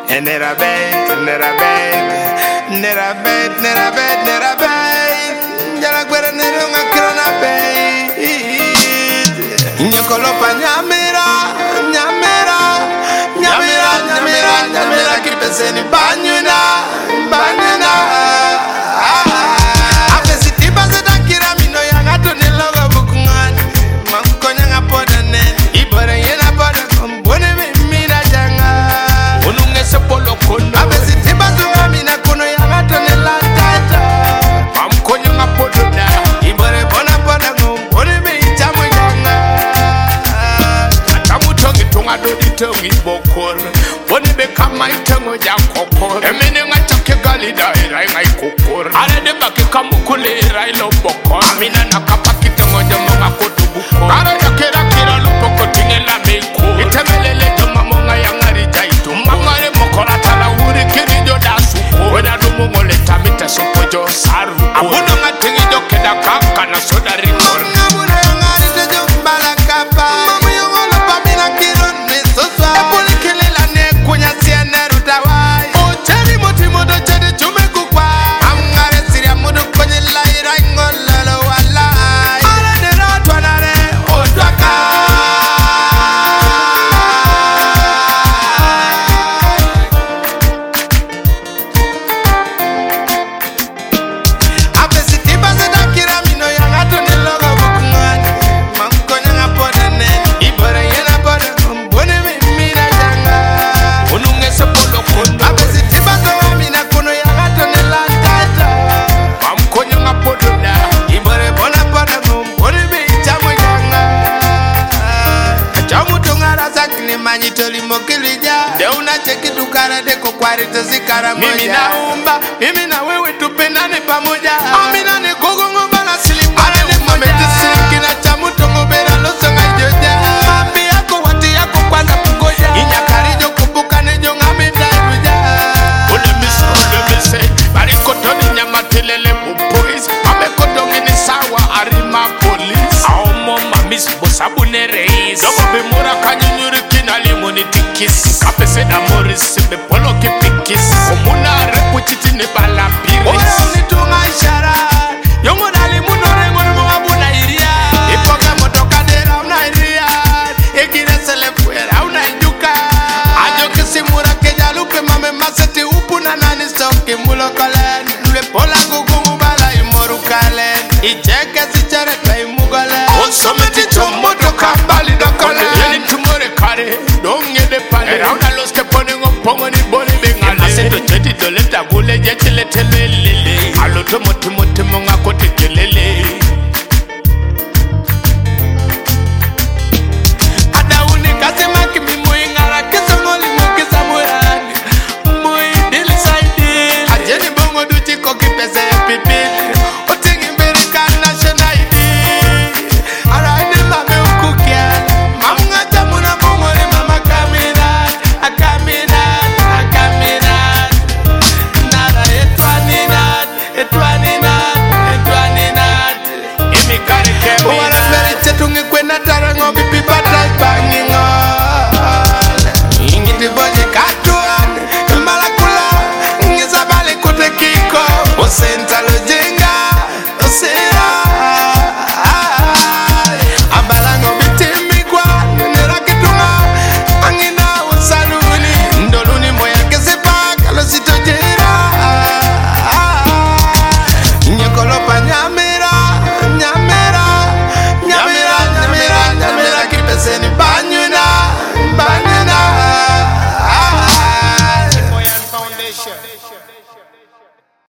Nera bait. Jala gwera nero ngakirona bait. Nyokolo pa nyamera. Kipeseni banyuna. Apesi tiba sedakira mino yang atu nilogo bukungan. Mangkonya ngapoda nen. Ibore yena poda kombone mimina janga. Ununge sepolo kono. Apesi tiba zunga mina kono yang atu nilatata. Mangkonya ngapoda na. Ibore bona poda kombone mijamu janga. Atamu tongi tunga dodi tongi bokor. Boni bekama itengo ja kokor. Emene ngachoke gali daira ngai kokor. Ale de baki kamukule rai lo bokor. Amina nakapa kitengo jamo ngakoto bukor. Ara yakera kira lupoko tingela meko. Itemelele jama monga yangari jaitu. Mangare mokora tala uri kiri joda suko. Wena dumu ngole tamita sopo jo saru. Abuno ngatingi jo keda kaka na soda rikor. Ngabuna yangari tejo mbala kapa. Mamu yongolo pamina kiro nisoswa. Epuli kilela kunya siene rutawai. Ocheri motimodo chede chume kukwa. Amngare siria mudu konye laira ingololo walai. Ala nera twanare odwaka. Apesi tiba sedakira mino yang atu nilogo bukungan. Mangkonya ngapoda nen. Ibore yena poda kombone mimina janga. Ununge sepolo kono. Apesi tiba zoa mina kono yang atu nilatata. Mamkonya ngapoda na. Ibore bona poda kombone mijamu janga. Achamu tungara sakini manyitoli mokilija. Deuna cheki dukara deko kwarito zikara moja. Mimi na wewe tupendane pamoja. Amina ni kugungu bala silipane moja. Kina chamu tungu bera loso ngajoja. Mambi yako wati yako kwanza kungoja. Inyakarijo kubuka nejo ngamita iruja. Ule mise barikoto ni nyamatelele mupois. Amekoto ngini sawa arima police. Aomo mamis bosabune reis. Dogo bimura kanyunyuri kina limoni tikis. Kapese na moris bepolo kipikis. Omuna repu chiti ne bala piris. Oya unitunga ishara. Yongo dali munore ngono mabuna iria. Ipoka motoka dera una iria. Egire sele fuera una ijuka. Ajo kisimura keja lupe mame maseti upu na nani stoki mulo kolen. Lule pola gugumu bala imoru kalen. Icheke sichere kwa imugole. Onsometi chombo doka bali dokole. Yeni tumore kare. Donge de pale. Era una los que ponen un pongo ni boli bengale. Maseto cheti doleta gule jetile telele. Aloto motu